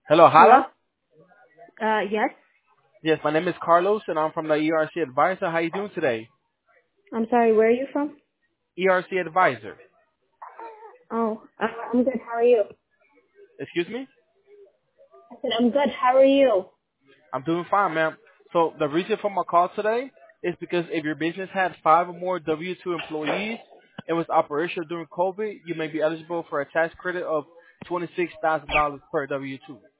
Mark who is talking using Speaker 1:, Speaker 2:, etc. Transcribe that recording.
Speaker 1: Hello,
Speaker 2: Hello?
Speaker 1: Hala.
Speaker 2: Yes.
Speaker 1: Yes, my name is Carlos, and I'm from the ERC Advisor. How you doing today?
Speaker 2: I'm sorry, where are you from?
Speaker 1: ERC Advisor.
Speaker 2: Oh, I'm good. How are you?
Speaker 1: Excuse me?
Speaker 2: I said, I'm good. How are you?
Speaker 1: I'm doing fine, ma'am. So the reason for my call today is because if your business had 5 or more W-2 employees and was operational during COVID, you may be eligible for a tax credit of $26,000 per W-2.